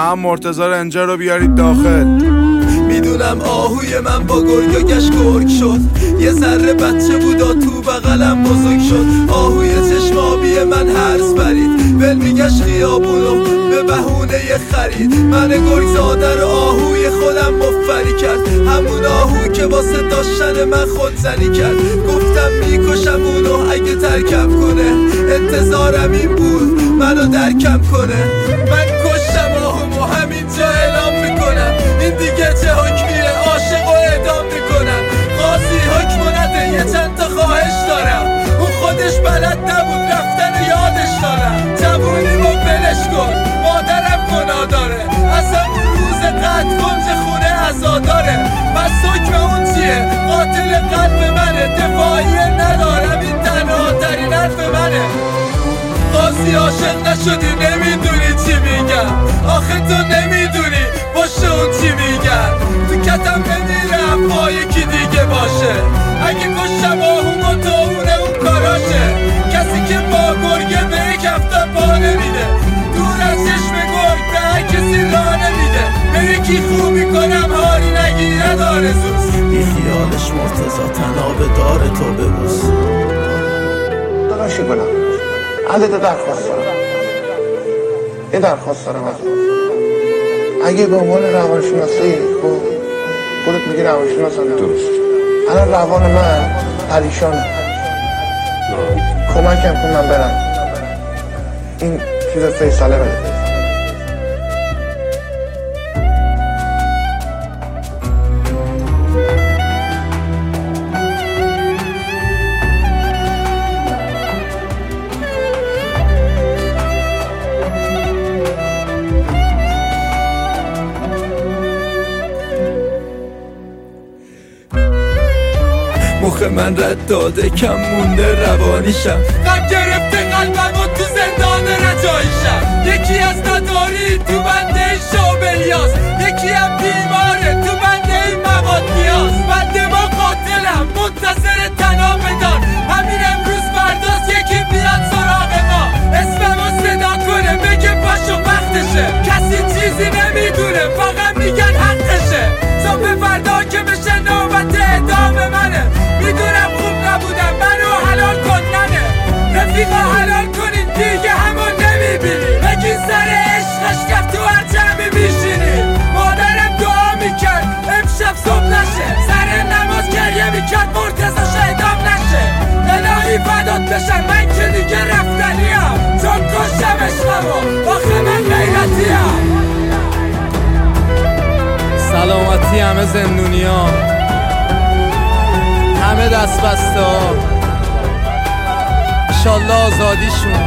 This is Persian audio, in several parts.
هم مرتضی رنجر رو بیارید داخل. میدونم آهوی من با گرگاگش گرگ شد، یه ذره بچه بودا تو بغلم بزرگ شد. آهوی چشم آبی من هرز برید، ول میگشت خیابونو به بهونه خرید. من گرگ زاده رو آهوی خودم مفری کرد، همون آهو که واسه داشتن من خودزنی کرد. گفتم میکشم اونو اگه ترکم کنه، انتظارم این بود منو درکم کنه. من کشتم آهومو همینجا اعلام میکنم، این دیگه چه حکمیه عاشق و اعدام میکنم. قاضی حکمو نده یه چند تا خواهش دارم، اون خودش بلد نبود رفتن یادش دارم. جوونیمو ولش کن مادرم گناه داره، از همون روز قد کنج خونه عزا داره. پس حکم اون چیه؟ قاتل قلب منه، دفاعیه ندارم، این تنها ترین حرف منه. قاضی عاشق نشدی نمیدونی چی میگم، آخه تو نمیدونی پشت اون چی میگن. تو کتم نمیرم با یکی دیگه باشه، اگه کشم آهومو تو اون کاراشه. کسی که با گرگه به یک هفته پا نمیده، دور از چشم گرگ به هر کسی راه نمیده. به یکی خوب میکنم حالی نگیره داره زوز، بی خیالش مرتضی تناب داره تو ببوس. داداشی گلم عدد درخواست دارم، یه درخواست دارم از اگه به عنوان روانشناسی خودت میگی روانشناس هم درست، الان روان من پریشانه، کمکم کن من برم این چیز فیصله بده. مخ من رد داده کم مونده روانیشم، غم گرفته قلبم و تو زندان رجاییشم. یکی از نداری تو بنده شابلیاز، یکی هم بیماره تو بنده مواد نیاز. بنده ما قاتلم منتظر تناب دار، همین امروز برداز یکی بیاد سراغ ما، اسممو صدا کنه بگه پاشو وقتشه. کسی چیزی نمیدونه فقط میگن حقشه، صبح فردا که بشه نوبت اعدام منه. میدونم خوب نبودم منو حلال کن ننه، رفیقا حلال کنین دیگه همون نمیبینی. بگین سر عشقش کف تو هر جمعی میشینی. مادرم دعا میکرد امشب صبح نشه، سر نماز گریه میکرد مرتضی شیدام نشه. الهی فدات بشم من که دیگه رفتنیم، چون کشتم عشقمو آخه من غیرتیم. سلامتی همه زندونی ها، همه دست بسته ها، انشالله آزادیشون.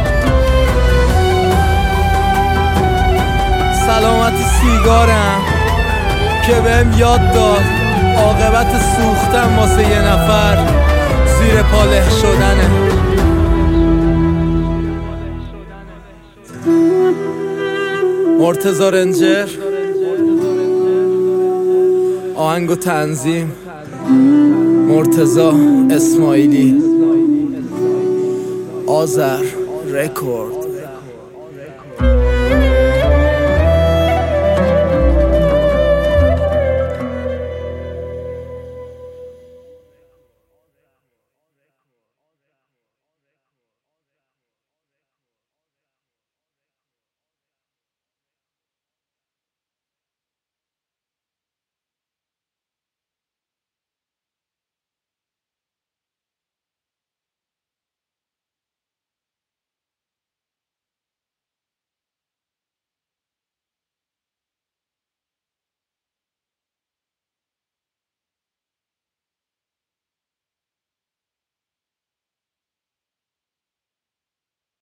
سلامتی سیگارم که بهم یاد داد عاقبت سوختن واسه یه نفر زیر پاله شدنه. مرتضی رنجر، آهنگ و تنظیم مرتضی اسماعیلی، آذر رکورد.